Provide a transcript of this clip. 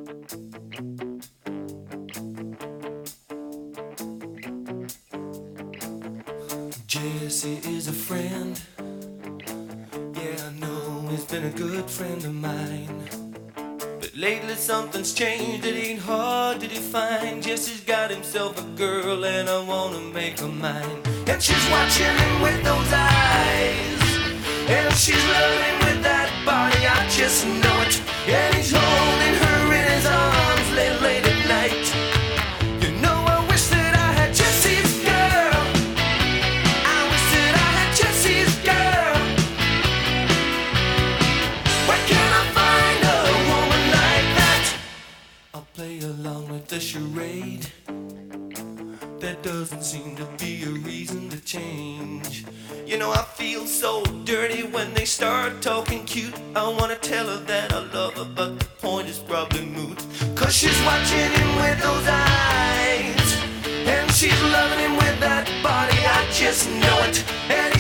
Jesse is a friend. Yeah, I know he's been a good friend of mine. But lately something's changed, it ain't hard to define. Jesse's got himself a girl and I wanna make her mine. And she's watching him with those eyes, and she's loving him with that body, I just know it. And he's holding her in his arms late at night. You know I wish that I had Jesse's girl. I wish that I had Jesse's girl. Where can I find a woman like that? I'll play along with the charade. There doesn't seem to be a reason to change. You know I feel so dirty when they start talking cute. I wanna tell her that I love her, but the point is probably moot. Cause she's watching him with those eyes, and she's loving him with that body, I just know it. And